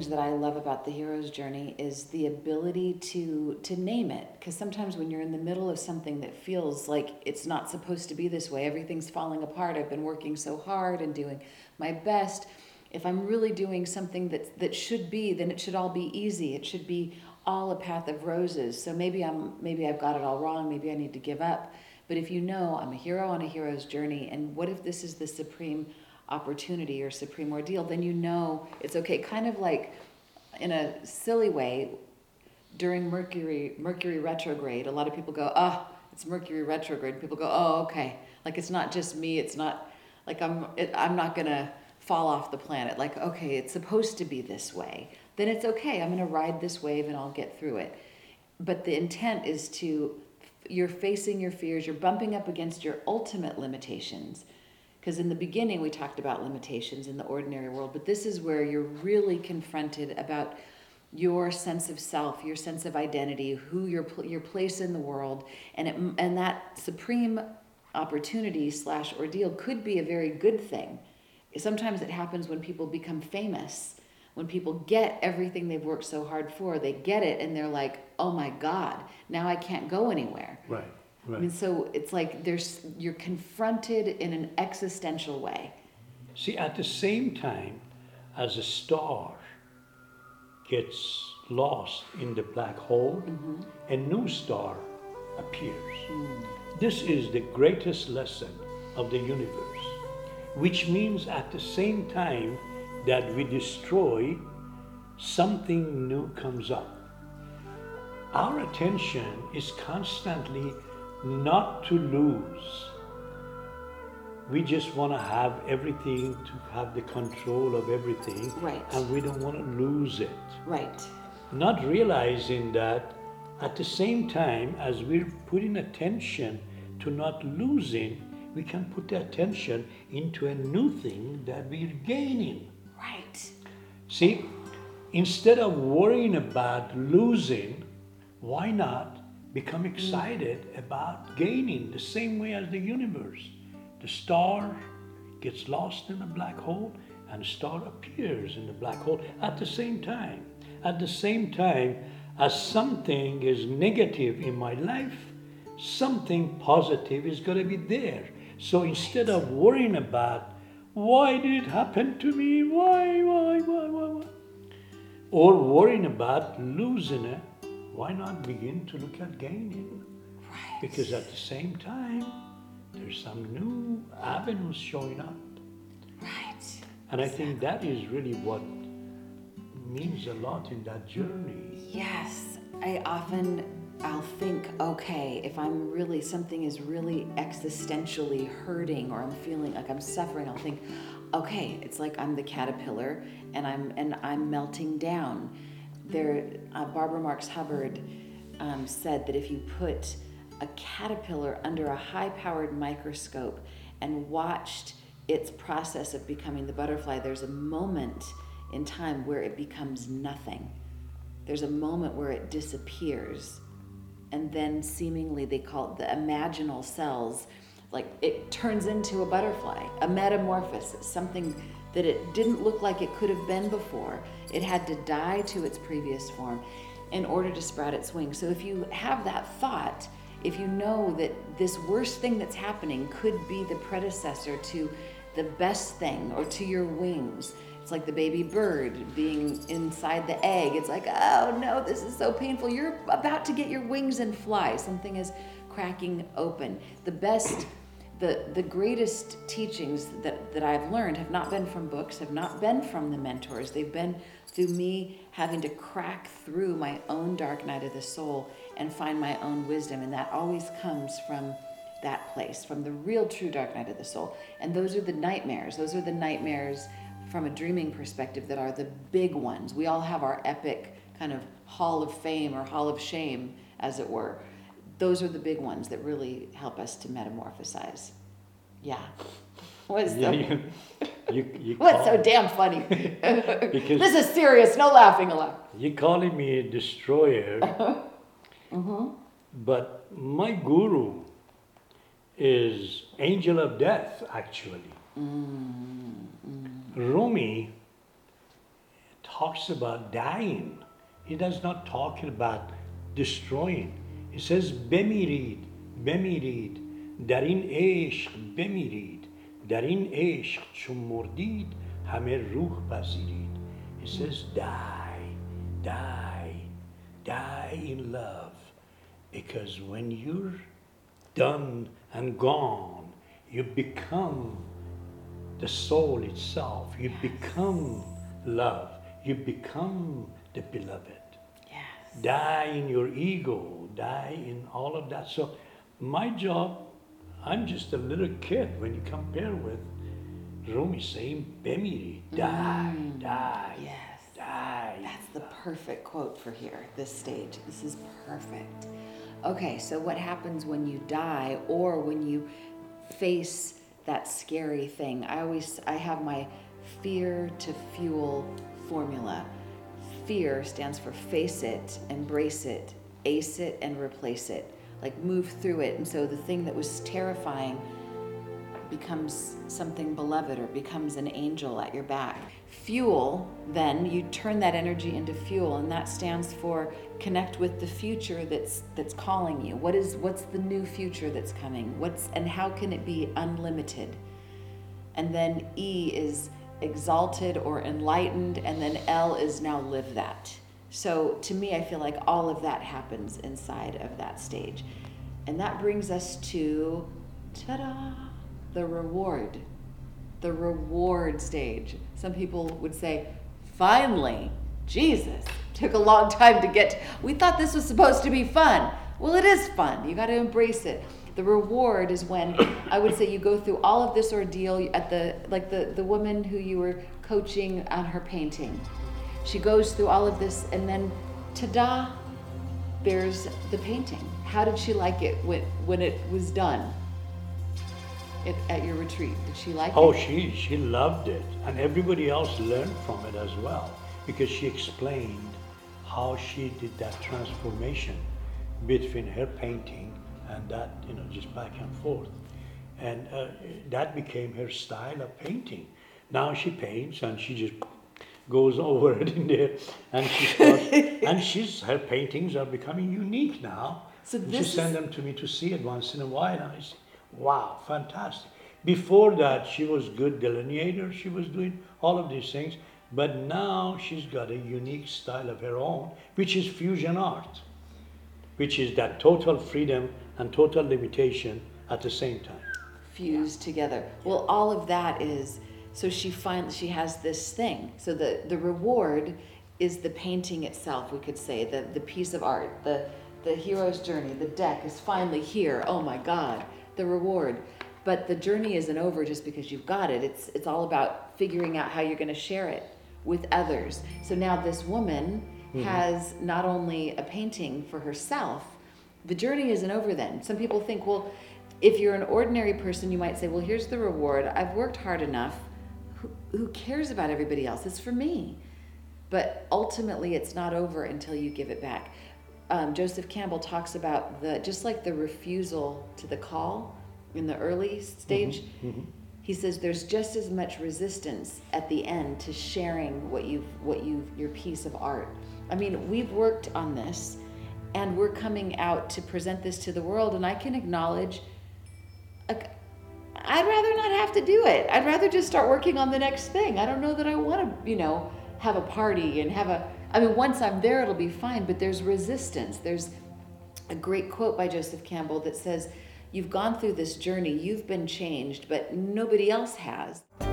things that I love about the hero's journey is the ability to name it. Because sometimes when you're in the middle of something that feels like it's not supposed to be this way, everything's falling apart, I've been working so hard and doing my best. If I'm really doing something that should be, then it should all be easy. It should be all a path of roses. So maybe I've got it all wrong. Maybe I need to give up. But if you know I'm a hero on a hero's journey, and what if this is the supreme opportunity or supreme ordeal, then you know it's okay. Kind of like in a silly way, during Mercury retrograde, a lot of people go, oh, it's Mercury retrograde. People go, oh, okay. Like it's not just me. It's not like I'm not gonna fall off the planet. Like, okay, it's supposed to be this way. Then it's okay. I'm gonna ride this wave and I'll get through it. But the intent is you're facing your fears. You're bumping up against your ultimate limitations. Because in the beginning, we talked about limitations in the ordinary world, but this is where you're really confronted about your sense of self, your sense of identity, who your place in the world, and that supreme opportunity / ordeal could be a very good thing. Sometimes it happens when people become famous, when people get everything they've worked so hard for, they get it and they're like, oh my God, now I can't go anywhere. Right. I mean, so it's like you're confronted in an existential way. See, at the same time as a star gets lost in the black hole, a new star appears. This is the greatest lesson of the universe, which means at the same time that we destroy, something new comes up. Our attention is constantly not to lose. We just want to have everything, to have the control of everything. Right. And we don't want to lose it. Right. Not realizing that at the same time as we're putting attention to not losing, we can put the attention into a new thing that we're gaining. Right. See, instead of worrying about losing, why not become excited about gaining the same way as the universe? The star gets lost in a black hole and a star appears in the black hole at the same time. At the same time as something is negative in my life, something positive is going to be there. So instead of worrying about why did it happen to me, why, or worrying about losing it, why not begin to look at gaining? Right. Because at the same time, there's some new avenues showing up. Right. And I think that is really what means a lot in that journey. Yes. I'll think, okay, if something is really existentially hurting, or I'm feeling like I'm suffering, I'll think, okay, it's like I'm the caterpillar and I'm melting down. Barbara Marx Hubbard said that if you put a caterpillar under a high-powered microscope and watched its process of becoming the butterfly, there's a moment in time where it becomes nothing. There's a moment where it disappears. And then seemingly they call it the imaginal cells, like it turns into a butterfly, a metamorphosis, something that it didn't look like it could have been before. It had to die to its previous form in order to sprout its wings. So if you have that thought, if you know that this worst thing that's happening could be the predecessor to the best thing, or to your wings, it's like the baby bird being inside the egg. It's like, oh no, this is so painful. You're about to get your wings and fly. Something is cracking open. The greatest teachings that I've learned have not been from books, have not been from the mentors. They've been through me having to crack through my own dark night of the soul and find my own wisdom. And that always comes from that place, from the real true dark night of the soul. And those are the nightmares. Those are the nightmares from a dreaming perspective that are the big ones. We all have our epic kind of hall of fame or hall of shame, as it were. Those are the big ones that really help us to metamorphosize. Yeah. What's so damn funny? Because this is serious, no laughing allowed. You're calling me a destroyer, but my guru is Angel of Death, actually. Rumi talks about dying. He does not talk about destroying. He says بمیرید بمیرید در این عشق بمیرید در این عشق چون مردید همه روح پذیرید. He says die, die, die in love. Because when you're done and gone, you become the soul itself. You become love. You become the beloved. Yes. Die in your ego, die in all of that. So my job, I'm just a little kid when you compare with Rumi saying, Bemiri, die, die, Yes. die. That's the perfect quote for here, this stage. This is perfect. Okay, so what happens when you die or when you face that scary thing? I have my fear to fuel formula. Fear stands for face it, embrace it, ace it, and replace it. Like move through it. And so the thing that was terrifying becomes something beloved or becomes an angel at your back. Fuel, then you turn that energy into fuel, and that stands for connect with the future that's calling you. What's the new future that's coming? And how can it be unlimited? And then E is exalted or enlightened, and then L is now live that. So to me, I feel like all of that happens inside of that stage. And that brings us to, ta-da, the reward. The reward stage. Some people would say, finally, Jesus, took a long time to get. We thought this was supposed to be fun. Well, it is fun. You got to embrace it. The reward is when I would say you go through all of this ordeal at the woman who you were coaching on her painting. She goes through all of this, and then ta-da, there's the painting. How did she like it when it was done at your retreat? Did she like Oh, it? she loved it, and everybody else learned from it as well, because she explained how she did that transformation between her painting and that, just back and forth. And that became her style of painting. Now she paints and she just goes over it in there, and she starts, and her paintings are becoming unique now. So And this she sends them to me to see it once in a while, and I say, wow, fantastic. Before that, she was good delineator, she was doing all of these things, but now she's got a unique style of her own, which is fusion art, which is that total freedom and total limitation at the same time. Fused together. Well, all of that is, so she has this thing. So the reward is the painting itself, we could say, the piece of art, the hero's journey, the deck is finally here. Oh my God, the reward. But the journey isn't over just because you've got it. It's all about figuring out how you're going to share it with others. So now this woman has not only a painting for herself, the journey isn't over then. Some people think, well, if you're an ordinary person, you might say, well, here's the reward. I've worked hard enough. Who cares about everybody else? It's for me. But ultimately, it's not over until you give it back. Joseph Campbell talks about just like the refusal to the call in the early stage. He says there's just as much resistance at the end to sharing your piece of art. I mean, we've worked on this, and we're coming out to present this to the world, and I can acknowledge, I'd rather not have to do it. I'd rather just start working on the next thing. I don't know that I want to, have a party and once I'm there, it'll be fine, but there's resistance. There's a great quote by Joseph Campbell that says, you've gone through this journey, you've been changed, but nobody else has.